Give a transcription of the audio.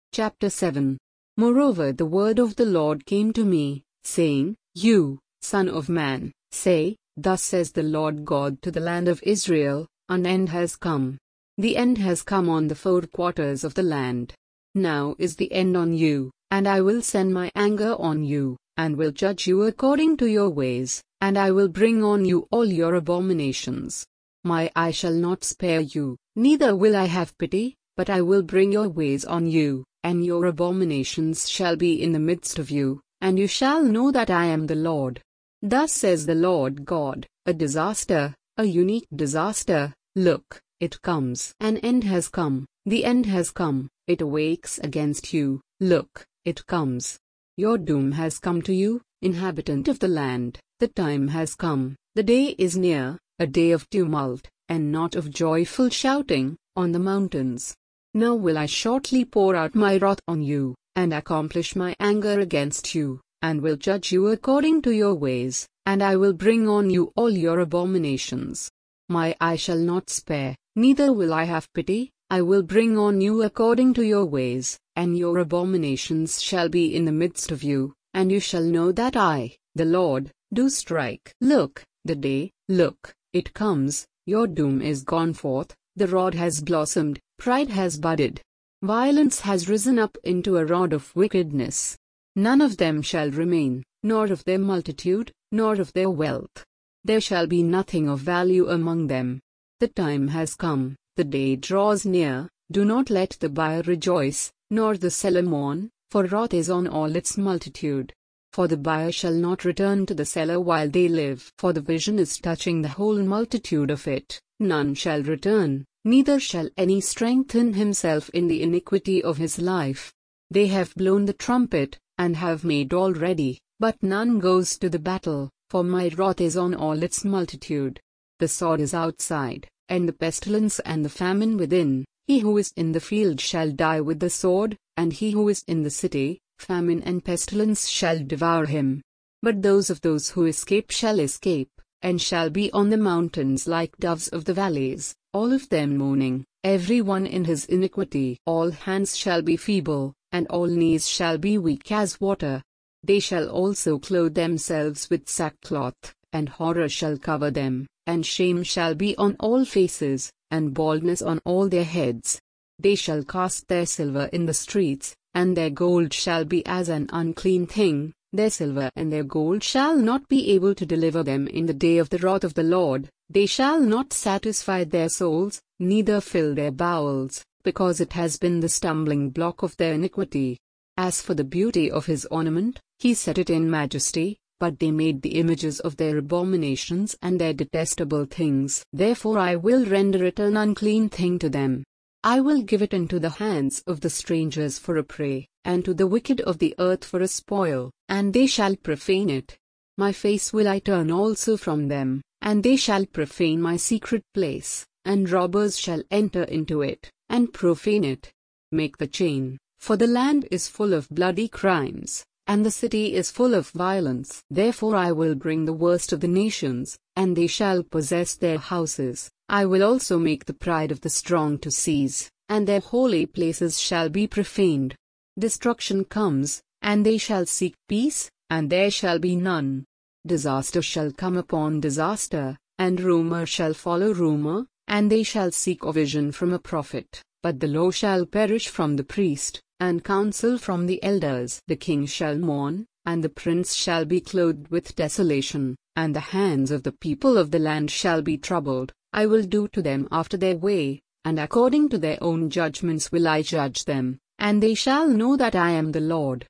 Chapter 7. Moreover the word of the Lord came to me, saying, You, son of man, say, Thus says the Lord God to the land of Israel, An end has come. The end has come on the four quarters of the land. Now is the end on you, and I will send my anger on you, and will judge you according to your ways, and I will bring on you all your abominations. My eye shall not spare you, neither will I have pity, but I will bring your ways on you, and your abominations shall be in the midst of you, and you shall know that I am the Lord. Thus says the Lord God, a disaster, a unique disaster, look, it comes. An end has come, the end has come, it awakes against you, look, it comes. Your doom has come to you, inhabitant of the land, the time has come, the day is near, a day of tumult, and not of joyful shouting, on the mountains. Now will I shortly pour out my wrath on you, and accomplish my anger against you, and will judge you according to your ways, and I will bring on you all your abominations. My eye shall not spare, neither will I have pity, I will bring on you according to your ways, and your abominations shall be in the midst of you, and you shall know that I, the Lord, do strike. Look, the day, look, it comes, your doom is gone forth, the rod has blossomed, pride has budded. Violence has risen up into a rod of wickedness. None of them shall remain, nor of their multitude, nor of their wealth. There shall be nothing of value among them. The time has come, the day draws near, do not let the buyer rejoice, nor the seller mourn, for wrath is on all its multitude. For the buyer shall not return to the seller while they live. For the vision is touching the whole multitude of it, none shall return, neither shall any strengthen himself in the iniquity of his life. They have blown the trumpet, and have made all ready, but none goes to the battle, for my wrath is on all its multitude. The sword is outside, and the pestilence and the famine within. He who is in the field shall die with the sword, and he who is in the city, famine and pestilence shall devour him. But those who escape shall escape, and shall be on the mountains like doves of the valleys, all of them mourning, every one in his iniquity. All hands shall be feeble, and all knees shall be weak as water. They shall also clothe themselves with sackcloth, and horror shall cover them, and shame shall be on all faces, and baldness on all their heads. They shall cast their silver in the streets, and their gold shall be as an unclean thing. Their silver and their gold shall not be able to deliver them in the day of the wrath of the Lord. They shall not satisfy their souls, neither fill their bowels, because it has been the stumbling block of their iniquity. As for the beauty of his ornament, he set it in majesty, but they made the images of their abominations and their detestable things. Therefore I will render it an unclean thing to them. I will give it into the hands of the strangers for a prey, and to the wicked of the earth for a spoil, and they shall profane it. My face will I turn also from them, and they shall profane my secret place, and robbers shall enter into it, and profane it. Make the chain, for the land is full of bloody crimes, and the city is full of violence. Therefore I will bring the worst of the nations, and they shall possess their houses. I will also make the pride of the strong to cease, and their holy places shall be profaned. Destruction comes, and they shall seek peace, and there shall be none. Disaster shall come upon disaster, and rumor shall follow rumor, and they shall seek a vision from a prophet, but the law shall perish from the priest, and counsel from the elders. The king shall mourn, and the prince shall be clothed with desolation, and the hands of the people of the land shall be troubled. I will do to them after their way, and according to their own judgments will I judge them, and they shall know that I am the Lord.